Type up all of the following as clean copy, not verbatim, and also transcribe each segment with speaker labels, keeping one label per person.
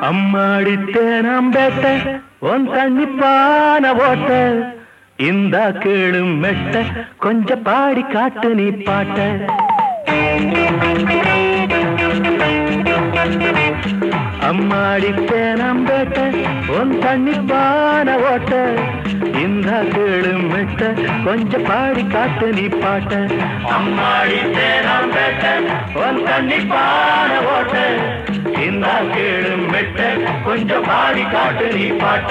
Speaker 1: அம்மாடி தேனாம்பேட்டை உன் தண்ணிப்பான ஓட்ட இந்த கேளு மெட்ட கொஞ்சம் பாடி காட்டு நீ பாட்ட. அம்மாடி தேனாம்பேட்டை உன் தண்ணிப்பான ஓட்ட இந்த கேளு மெட்ட கொஞ்சம் பாடி காட்டு நீ பாட்ட. அம்மாடி தேனாம்பேட்டை உன் தண்ணிப்பான ஓட்ட இந்த கேளு மெட்ட கொஞ்சம் பாடி காட்டு நீ பாட்ட.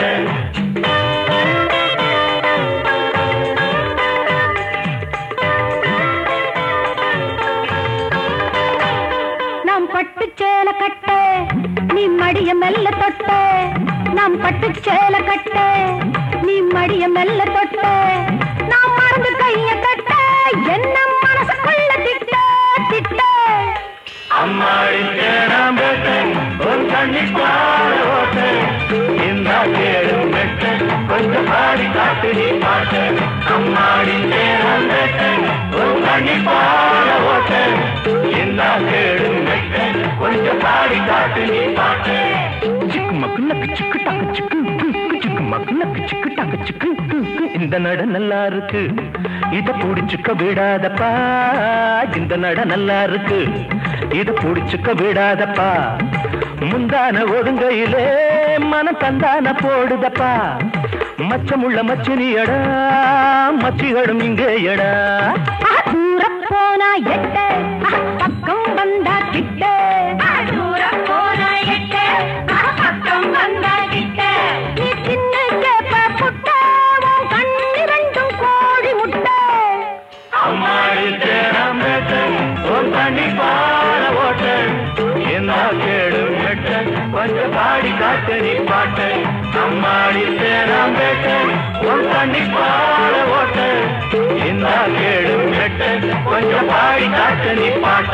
Speaker 2: நாம் பட்டு சேல கட்ட நீ மடிய மெல்ல தொட்ட, நாம் பட்டு சேல கட்ட நீ மடிய மெல்ல தொட்ட, நாம் மறந்து கைய கட்ட என்ன மனசுக்குள்ள திட்ட திட்ட.
Speaker 1: அம்மாடி தேனாம்பேட்டை உன் தண்ணிப்பான ஓட்ட இந்த கேளு மெட்ட கொஞ்சம் பாடி காட்டு நீ பாட்ட. அம்மாடி தேனாம்பேட்டை உன் தண்ணிப்பான ஓட்ட இந்த கேளு மெட்ட கொஞ்சம் பாடி காட்டு நீ பாட்ட. சிக்கு மக்கு நக்கு சிக்கு டாக்கு சிக்கு சிக்கு மக்கு நக்கு சிக்கு டாக்கு சிக்கு. இந்த நட நல்லா இருக்கு இத புடிச்சுக்க விடாதப்பா, இந்த நட நல்லா இருக்கு இத புடிச்சுக்க விடாதப்பா. முந்தான ஒடுங்கையிலே மனம் தந்தான போடுதப்பா, மச்சமுள்ள மச்சினியடா மச்சிகளும் இங்கே எடா.
Speaker 2: தூர போனா எட்ட பக்கம் வந்தா கிட்ட, தூர போனா எட்ட பக்கம் வந்தா கிட்ட. நீ சின்ன கேப்ப புட்ட உன் கண்ணு ரெண்டும் கோழி முட்டை.
Speaker 1: அம்மாடி தேனாம்பேட்டை உன் தண்ணிப்பான ஓட்ட என்ன கேளு மெட்ட கொஞ்சம் பாடி காட்டு நீ பாட்ட. அம்மாடி தேனாம்பேட்டை உன் தண்ணிப்பான ஓட்ட என்ன கேளு மெட்ட கொஞ்சம் பாடி காட்டு நீ பாட்ட.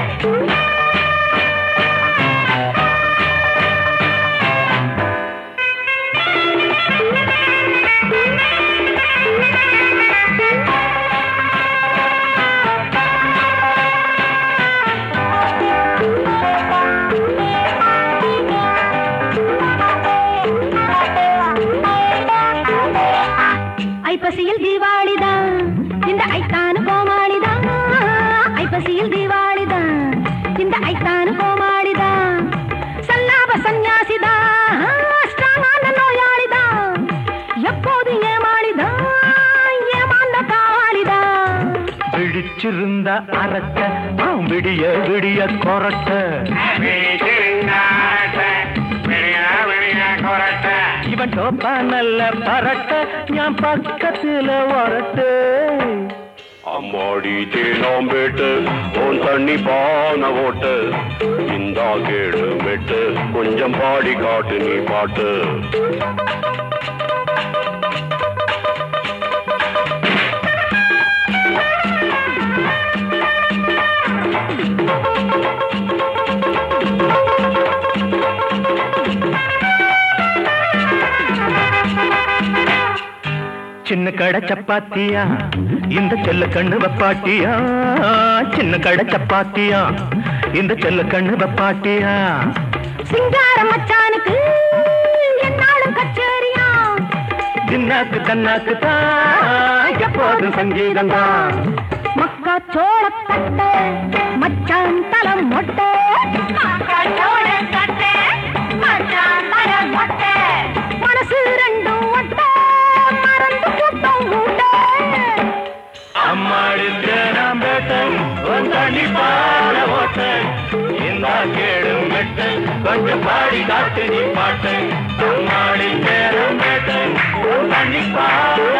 Speaker 2: ஐப்பசியில் தீபாவளிதான் இந்த ஐத்தானு கோமாளிதான், ஐப்பசியில் தீபாவளிதான் இந்த ஐத்தானு கோமாளிதான். சல்லாப சந்நியாசிதான் ஸ்ட்ராங்கான நோயாளிதான், எப்போது ஏமாளிதான் ஏமாந்த காவாளிதான்.
Speaker 1: விழிச்சிருந்த அரட்ட விடிய விடிய கொரட்ட, இவன் டோப்பா நல்ல பரட்ட ஞான் பக்கத்துல வரட்டு.
Speaker 3: அம்மாடி தேனாம்பேட்டை உன் தண்ணிப்பான ஓட்ட இந்த கேளு மெட்ட கொஞ்சம் பாடி காட்டு நீ பாட்டு.
Speaker 1: சின்ன கடை சப்பாத்தியா இந்த செல்ல கண்ணு வப்பாட்டியா, சின்ன கடை சப்பாத்தியா இந்த செல்ல கண்ணு வப்பாட்டியா.
Speaker 2: சிங்கார மச்சானுக்கு என்னாலும் கச்சேரியா,
Speaker 1: தின்னாக்கு தன்னாக்கு தான் எப்போதும் சங்கீதம் தான்.
Speaker 2: மக்கா சோள தட்ட மச்சான் தலம் மொட்டை, மக்கா சோள தட்ட மச்சான் தலம் மொட்டை. மனசு ரெண்டும் ஒட்டை மறந்து கூட்டம் மூட்டை.
Speaker 1: அம்மாடி தேனாம்பேட்டை உன் தண்ணிப்பான ஓட்ட இந்த கேளு மெட்ட கொஞ்சம் பாடி காட்டு நீ பாட்ட. அம்மாடி தேனாம்பேட்டை உன் தண்ணிப்பான